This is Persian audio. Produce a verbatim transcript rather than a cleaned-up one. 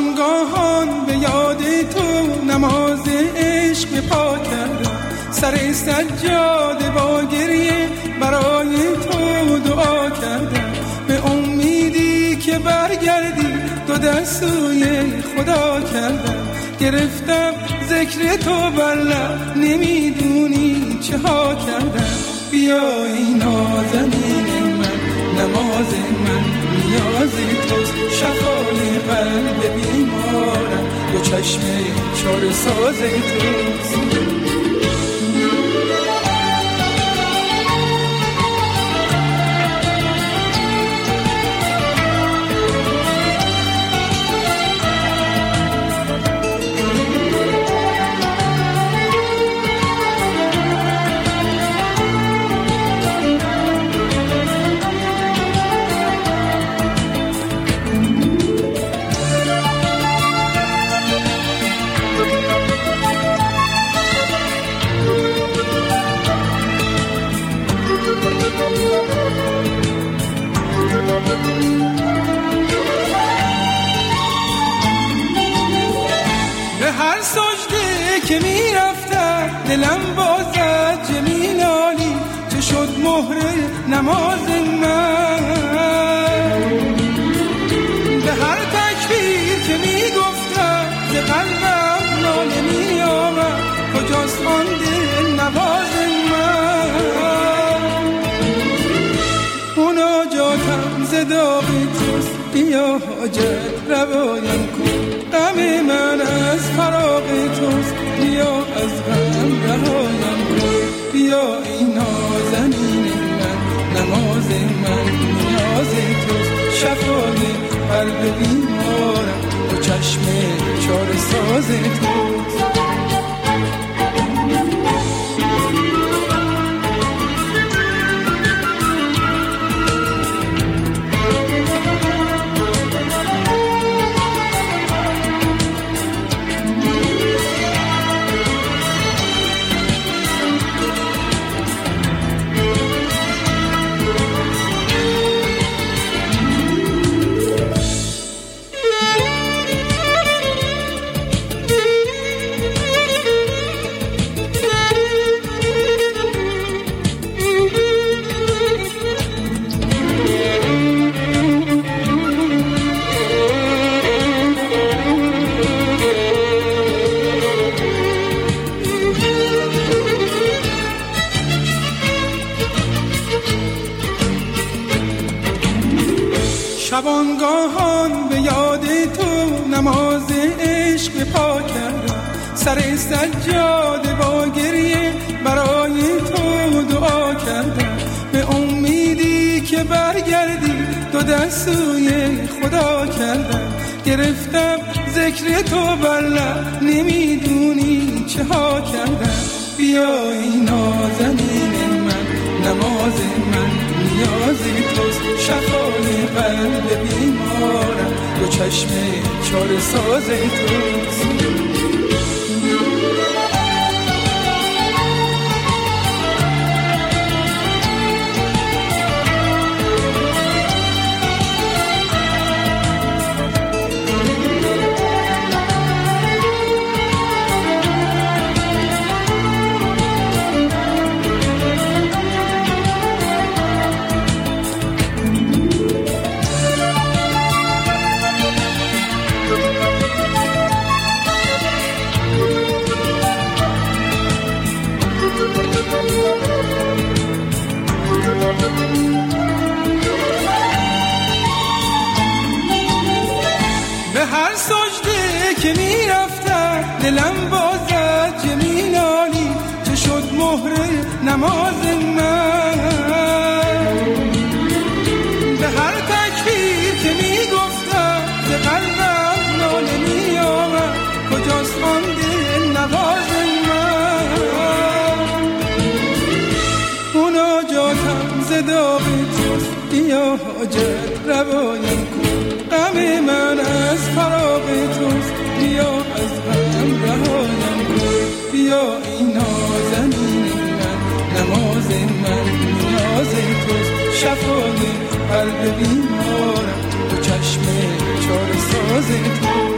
شبانگاهان به یاد تو نماز عشق پا کردم، سر سجاده با گریه برای تو دعا کردم، به امیدی که برگردی دو دستوی خدا کردم، گرفتم ذکر تو بر لب نمیدونی چه ها کردم. بیا ای نازنین من، نماز من نیاز توست، شفای قلب بیمارم دو چشم چاره ساز توست. به هر سجده که می رفتم دلم بازد جمیل عالی، چه شد مهر نماز من. به هر تکبیر که می گفتم ز قلبم ناله می آمد، کجاست آن دل نواز من. مناجاتم ز داغ توست، بیا حاجت روایم کن، غم من از فراق توست، بیا از غم رهایم کن. بیا ای نازنین من، نماز من نیاز توست، شفای قلب بیمارم و چشم چاره ساز توست. شبانگاهان به یاد تو نماز عشق پا کردم، سر سجاده با گریه برای تو دعا کردم، به امیدی که برگردی دو دستوی خدا کردم، گرفتم ذکر تو بر لب نمیدونی چه ها کردم. بیا ای نازنین من، نماز من نیاز توست، شفای قلب بیمارم دو چشم چاره ساز توست. به هر سجده که می رفتم دلم بازد جمیل عالی، چه شد مهر نماز من. به هر تکبیر که می گفتم ز قلبم ناله می آمد، کجاست آن دل نواز من. مناجاتم ز داغ توست، بیا حاجت روایم کن، غم من از فراق توست، بیا از غم رهایم کن. بیا ای نازنین من، نماز من نیاز توست، شفای قلب بیمارم دو چشم چاره ساز توست.